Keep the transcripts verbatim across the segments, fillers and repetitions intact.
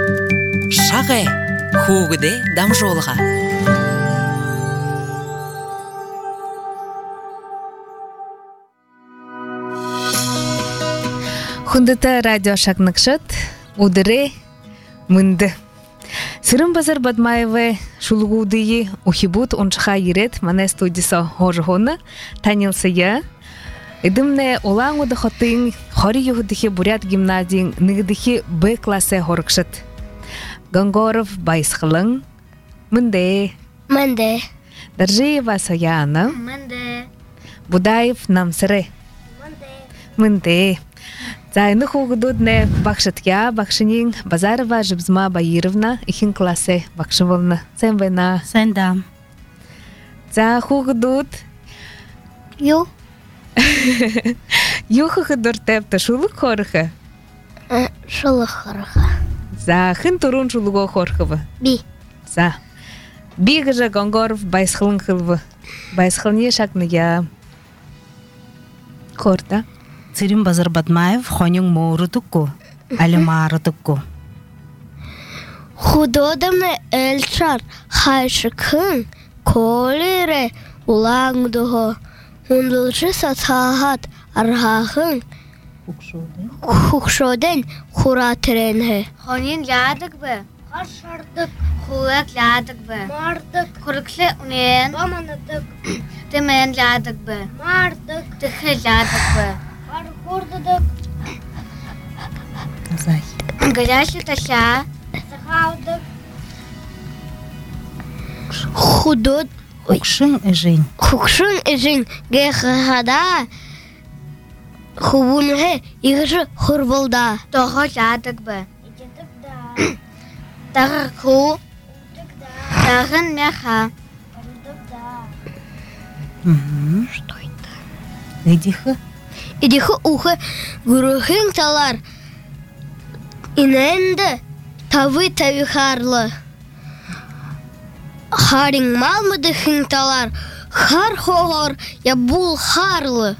Шағы хөгіде дамжолға. Хундыта радио шакныкшыт, удыры, мынды. Сырым базар Бадмаевы шулгудыйы ухибут ончха ерет мане студиса хожгоны танился я. Эдымне олаңуды хотын хори юхдыхи бурят гимназиин нигдыхи Б классе хорыкшыт. Гонгоров Байсхылың, мынды. Мынды. Даржиева Саяна. Мынды. Будаев Намсыры. Мынды. Мынды. Зайны хугудудне бакшытя бакшынин Базарова Жибзма Баировна ихин классе бакшывылны. Сен война. Сен да. За хугудуд. Ю. Ю хугудур тепта шулық хорыхы. Шулық хорыхы. За хын турун шулуго хорхывы. Би. За. Бигыжа Гонгоров Байсхылын хылвы. Байсхылне шакны я. Хорта. Сырым базар Бадмаев хонюң моуру тукку, алимары тукку. Худодамны элчар хайшыкын колере улаңдығы. Ундылшы сатахат архахын хукшоден хуратыренхы. Хонин ядык бы. Харшардык. Хуак ядык бы. Мардык. Курыклы унен. Баманадык. Тымен ядык бы. Мардык. Тыхы ядык бы. Хархордыдык. Казай. Горячий тася. Сахаудык. Худод. Хукшын эжень. Хукшын эжень гехада. Хубунхе игыжы хурбылда. Того ядык бы. Тагы ху. Тагын мяха. Что это? Идихы. Идихы ухы гурухын талар. Иненді тавы тавихарлы. Харин малмыды хынталар, хар хогор я бул харлы.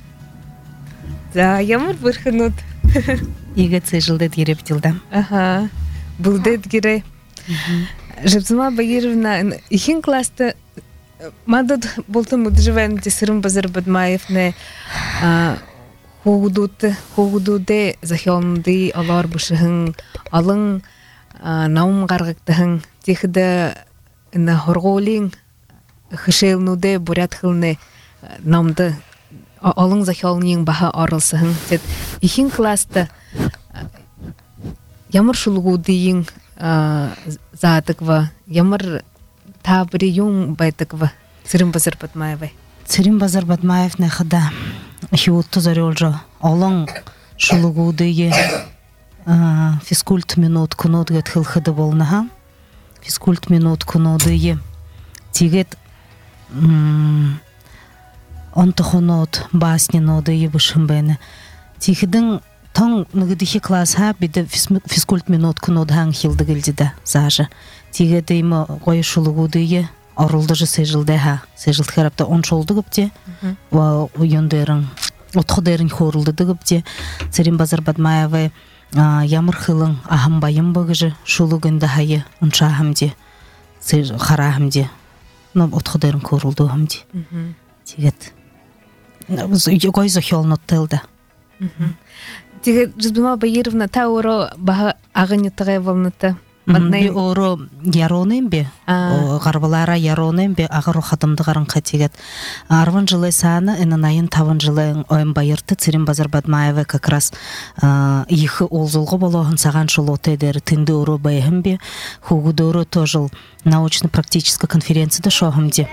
Да, ямар бұрхынуд. Иге цежылдет ерептілдам. Ага, бұлдет гире. Жибзма Баировна, ихин класты мадуд болтым уджываемде Сырым базар Бадмаевне хугудуды, хугудуде захионды алар бушыхын, алың наум гаргыктыхын, тихіді на хорголин хышелнуде бурят хылны намды алың захиолнин баха арылсыхын. Ихин класты ямар шулгудыйын задыква, ямар табыры юн байтыква Сырым базар Бадмаевай. Сырым базар Бадмаев нехада хиутту зарёлжа. Алың шулгудыйы физкульт минут кунут гет хылхыды болнаха. Физкульт минут кунудыйы. Тигет онтохонот басни нодыйы бышымбэны. Тихидың тоң нығыдыхи класса биді физкульт минут кунудхан хилды гілдіді зажы. Тигет имы қой шулугудыйы орылдыжы сежілдіға. Сежілді қарапта он шолды гіпте. Ва уйондерін, отқыдерін хорылды гіпте. Сырым базар Бадмаевай ямар хылың ахамбайым бағыжы шулугынды хайы ұнша хамде, қара хамде, отқыдерін көрілді хамде. Тегет. Гой зохиолын оттылды. Тегет Жибзма Баировна та оро баға ағыны тағай волныты. Би оро яронын бе, ғарбалара яронын бе, ағыру қадымды ғарынға тегет. Арвын жылы саны, инанайын тавын жылы ойын байырты, Сырым базар Бадмаевы как раз ихы олзылғы болуғын саған жыл отайдері тінді оро байығын бе, хугуды оро то жыл научно-практическая конференцияда шоғымде.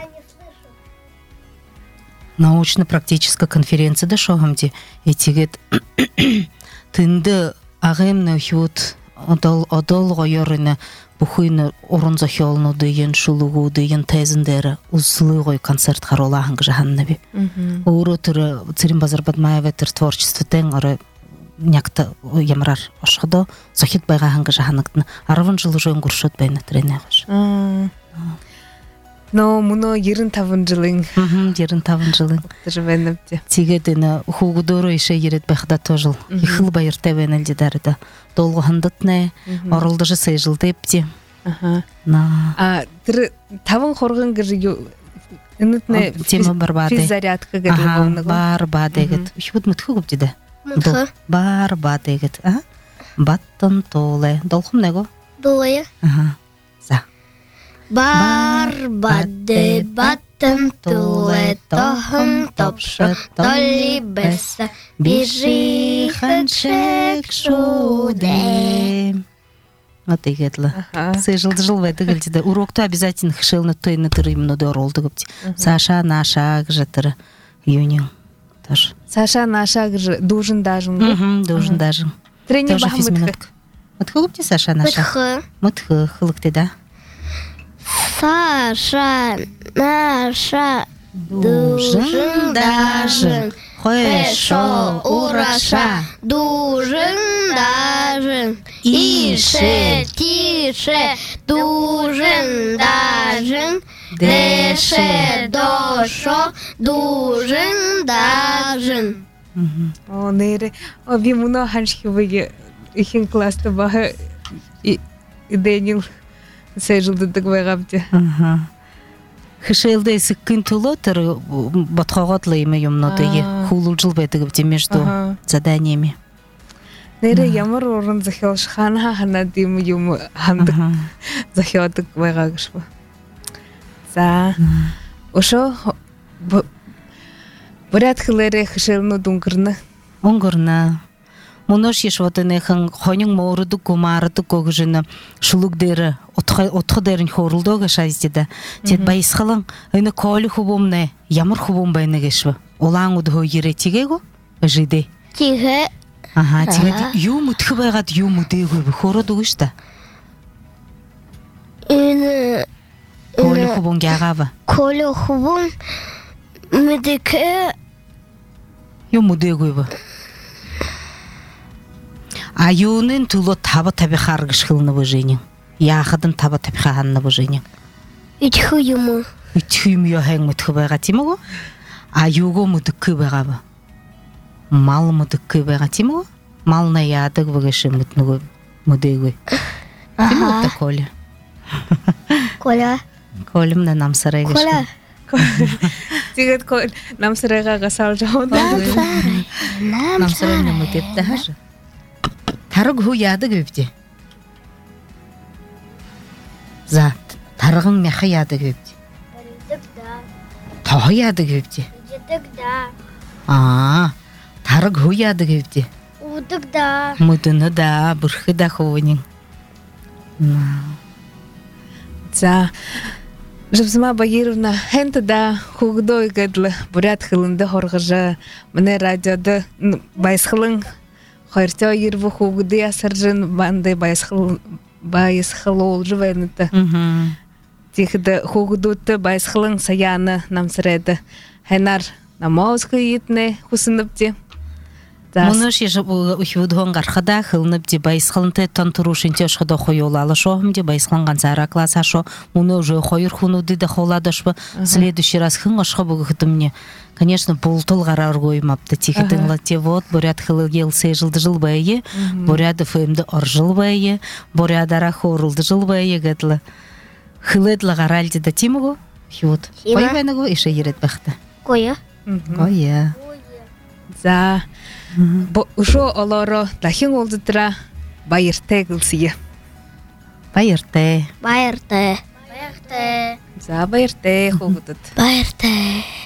Научно-практическая конференцияда шоғымде. И тегет тінді ағымны хют Одол одол гойорыны бухуйны орын захиолну дейін шулугу дейін тезіндері узлы гой концерт харолахын гжаханны би. Оуру түрі Сырым базар Бадмаевы тір творчество тен ары някта ямрар ашқыды захит байғахын гжаханныктын арвын жылы жойын күршет бәйні тренеғыш. Но муно ерин тавын жылың Мгм, жирин тавын жылың. живенепте. Тигедина хугудоро ише ерет бахда тожыл. Ихыл байыр тебен элдидарда. Долго хандытне, орылдыжы сейжыл депти. Аха. На. А тир тавын хоргын гыжы инетне Тема бар баде. физзарядка гыжы Ага, болны. бар бадегет. Ишбут мытхы губдиде. Мытхы. Бар бадегет. А? Баттын толе. Долхум него? Долая. Ага. За. Бар баде баттым туле тохым топшы толли бесса бежи хэншек шуде. Вот игетлы. Ага. Сейжыл жыл вайды гылдиде. Урокта обязательно хшылны тойны тырымны доролды гыпти. Саша наша гжатыры. Юнин. Тоже. Саша наша гыжы дужын дажын. Мгм, должен даже. Тренер Тоже бахмытка. физминутка. Мытхы гыпти Саша наша? Мытхы. Мытхы хылыкты, да? Саша наша Дужын даже. Хорошо, ураша. Дужин дажин. Ише, тише, дужин дажин. Деше, дошо, дужин дажин. О, нейре. О, би муно ханшки выге ихин класста баха и Дэниел сейжилды дэгвэгабди. Ага. Хышелде сыккын тулотыр батхагатлы име юмнодыги. А. Хулулжыл бетыгыпти между Ага. заданиями. Нейре ямар орын захилш хана хана дим юм хандык Ага. захиотык вэгагышба. За. Ошо бурят хылере хышелну дунгырны. Онгорна. Монош ешватыны хан хонюң моруду кумарыды когжыны шулук дері отхы дерін хорулдога шайздеді. Тет байысқалың ыны колы хубумны ямар хубум байны кешві. Олаң удхо ере тиге го? Жиде. Тиге. Ага, тиге ю мутхы байгат ю муде гойбі хороду гышта. Үні Колы хубум гягава. колы хубун медике Ю муде гойбі. Аюнын туло таба таби харгыш хылны боженің. Яхадын таба таби ханны боженің. итху юму. Үтхүйм йохэн мутхы байга тимого? Аюго мутхы байгабы. Мал мутхы байга тимого? Мал на ядыг вагышы мутнуго мудегой. Тимого та Коля. Коля. Колем на нам сарай Коля. Тигет кол нам сырайга гасал жауна. Нам сарай на мутеп тахажы. Тарыг ху ядыг өпте. За, тарығың мяхы ядыг өпте. Тағы ядыг өпте. А, тарыг ху ядыг өпте. Удыгда. Мудыны да, бұрхы да хованың. За. Жабзыма Багировна, хэнта да хугдой гэдлы бурят хылынды хоргыжы. Мне радиода байсхылың хайртя ервы хугды асаржын банды байсхыл байсхыл олжы вайныты. Тихді хугдуты байсхылың саяны намсырайды. Хэнар намаузғы етіне хусыныпти. Мұныш ешіп ұхивудуған қарқыда қылынып де байсқылынты тантырушынте ұшқыда қойолалы шоғым де байсқылынған зара класа шо. Мұны уже қойыр құнуды да қоладышпы. Следующий раз хың ұшқы бұғы қытымне. Конечно, бұл тұл қарар қоймапты. Тихітін латте вот, бурят қылы елсей жылды жыл байы, буряды фөйімді ұр жыл байы, бурядара хорылды жыл байы ғыдлы. Қылыдлы қаралды да тимігі? Хиот. Қой байны ғой, еші ерет бақты. Коя. Қойы. За. Ушо олоро лахин олдытыра байырте кылсые. Байырте. Байырте. Байырты. За байырте хогутут. Байырте.